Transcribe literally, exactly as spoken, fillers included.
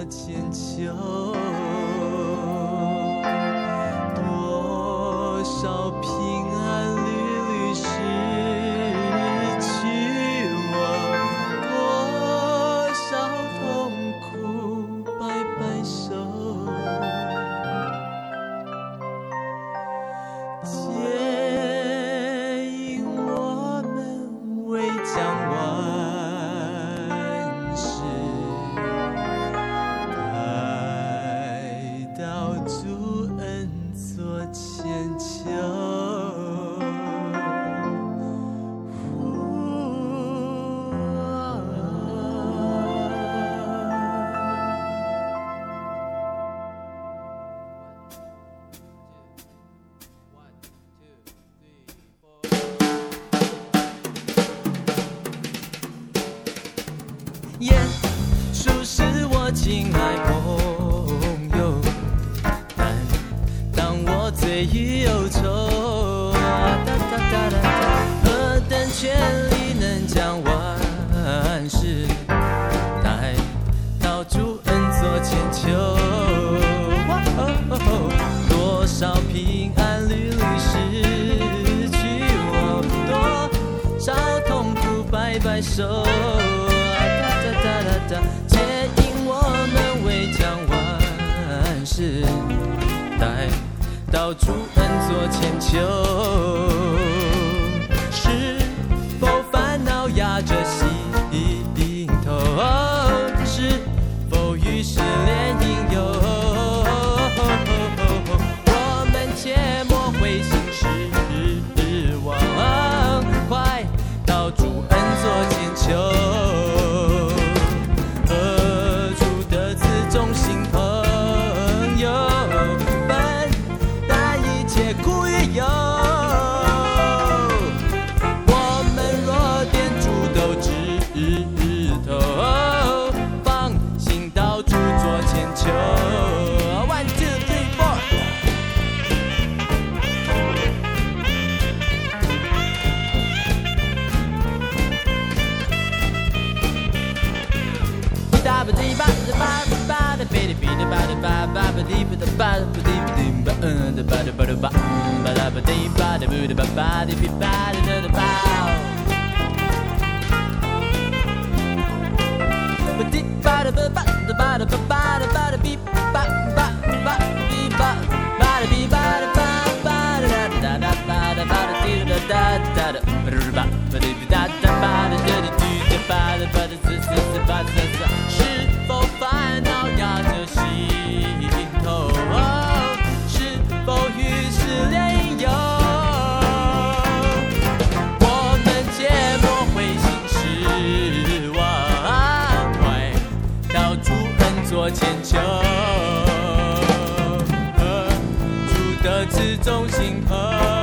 做千秋，多少平安屡屡失去我，多少痛苦白白受，皆因我们未将万事带到主恩座千秋。耶稣是我亲爱朋友，但当我罪与忧愁，何等权力能将万事带到主恩座千秋？多少平安屡屡失去我，多少痛苦白白受。皆因我们未将万事带到主恩座千秋，是否烦恼压着心头？是否于失恋引诱？我们切莫灰心失望，快到主恩座千秋。是否烦恼压着心头？是否于失恋引诱？我们切莫灰心失望，快到主恩座千秋。主的慈忠心和